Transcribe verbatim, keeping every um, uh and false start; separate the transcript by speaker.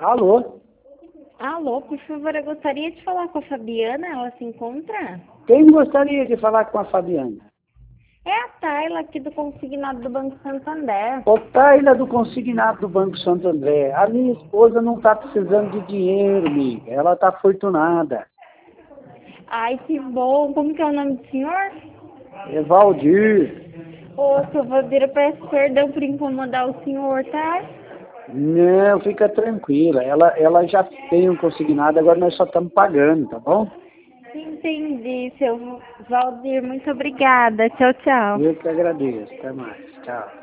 Speaker 1: Alô?
Speaker 2: Alô, por favor, eu gostaria de falar com a Fabiana, ela se encontra?
Speaker 1: Quem gostaria de falar com a Fabiana?
Speaker 2: É a Tayla aqui do Consignado do Banco Santander.
Speaker 1: Ô, Tayla do Consignado do Banco Santo André, a minha esposa não está precisando de dinheiro, amiga. Ela está afortunada.
Speaker 2: Ai, que bom. Como que é o nome do senhor?
Speaker 1: É Valdir.
Speaker 2: Ô, seu Valdir, eu peço perdão por incomodar o senhor, tá?
Speaker 1: Não, fica tranquila. Ela, ela já tem um consignado, agora nós só estamos pagando, tá bom?
Speaker 2: Entendi, seu Valdir. Muito obrigada. Tchau, tchau.
Speaker 1: Eu que agradeço. Até mais. Tchau.